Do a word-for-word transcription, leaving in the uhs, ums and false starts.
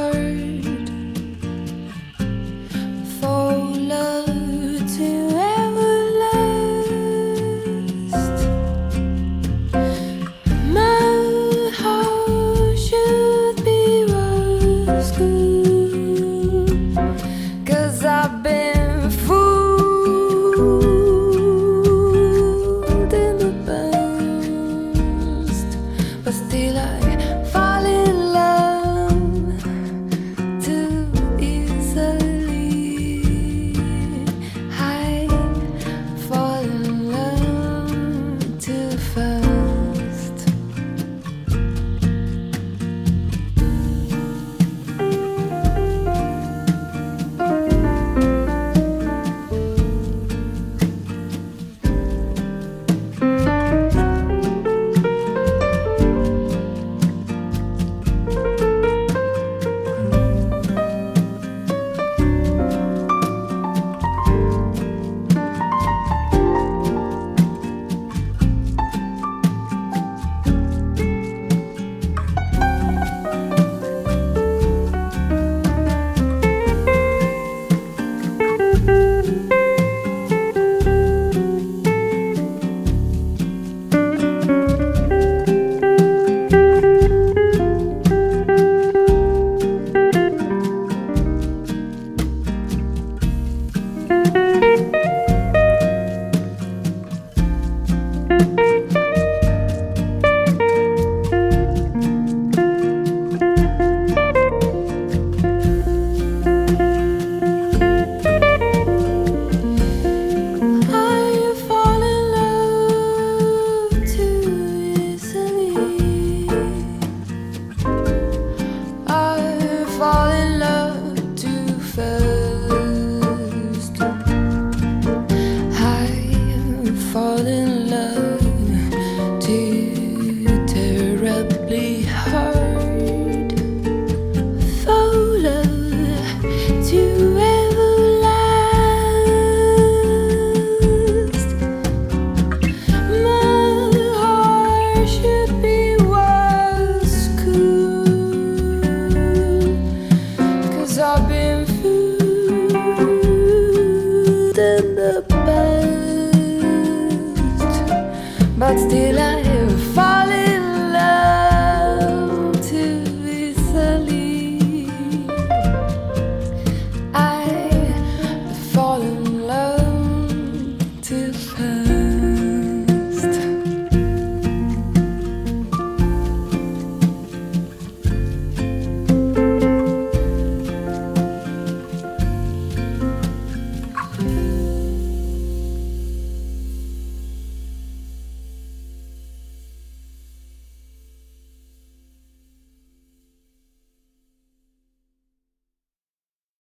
hard for love to ever last. My heart should be rose gold, 'cause I've been fooled in the past, but still I fall in love too easily. I fall in love too fast. Fall in love too fast. I fall in love too terribly hard for love to ever last. My heart should be was cool, 'cause I've been